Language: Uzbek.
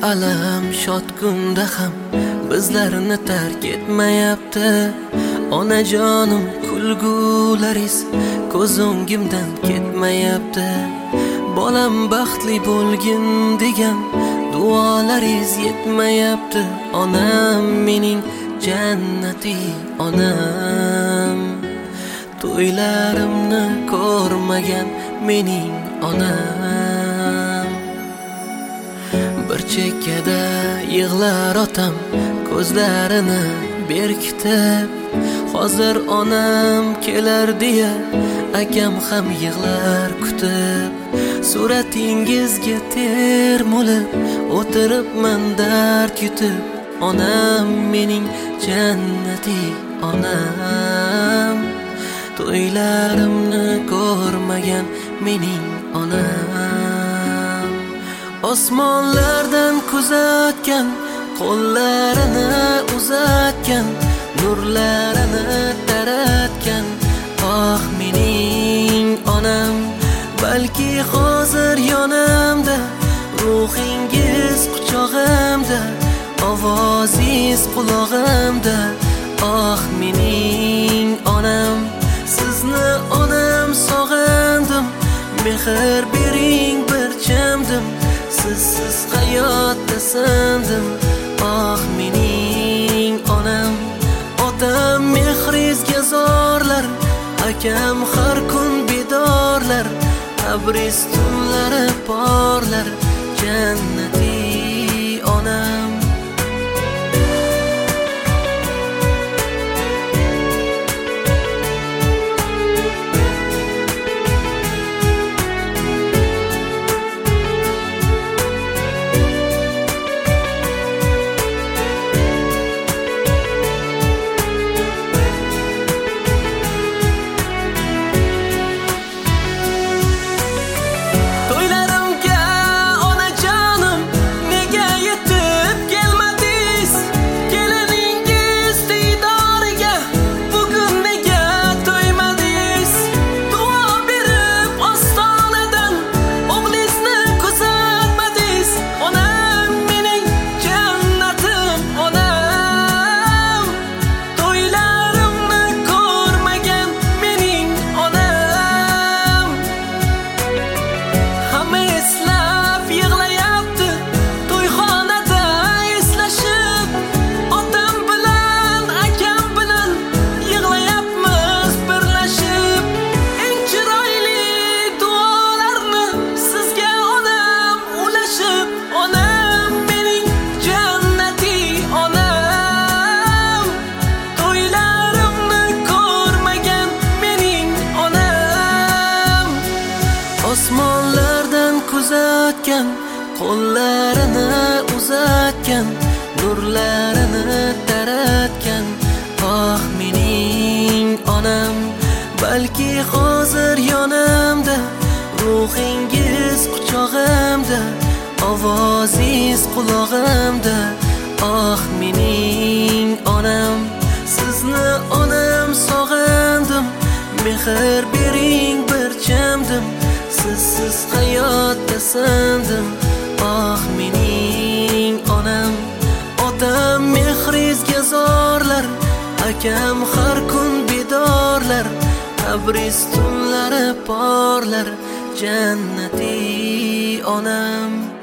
alam shod kunda ham bizlarni tark etmayapti. Onajonim kulgularingiz ko'z o'ngimdan ketmayapti. Bolam baxtli bo'lgin degan duolaringiz yetmayapti. Onam mening jannatiy onam, to'ylarimni ko'rmagan mening onam. Bir chekkada yig'lar otam ko'zlarini berkitib. Hozir onam kelar deya akam ham yig'lar kutib. Suratingizga termulib o'tiribman dard yutib. Onam mening jannatiy onam, to'ylarimni ko'rmagan mening onam. Osmonlardan kuzatgan, qo'llarini uzatgan, nurlarini taratgan ah mening onam. Balki hozir yonimda, ruhingiz quchog'imda, ovozingiz qulog'imda. Ah mening onam, sizni onam sog'indim. Mehr bering bir chamdim, sizsiz hayotda sindim. Ah mening onam, otam mehringizga zorlar, akam har kun bedorlar. Tabriz tunlari porlar, jannatiy onam. Osmonlardan kuzatgan, qo'llarini uzatgan, nurlarini taratgan ah mening onam. Balki hozir yonimda, ruhingiz quchog'imda, ovozingiz qulog'imda. Ah mening onam, sizni onam sog'indim. Mehr bering bir chamdim, sizsiz hayotda sindim. Ah mening onam, otam mehringizga zorlar, akam har kun bedorlar. Tabriz tunlari porlar, jannatiy onam.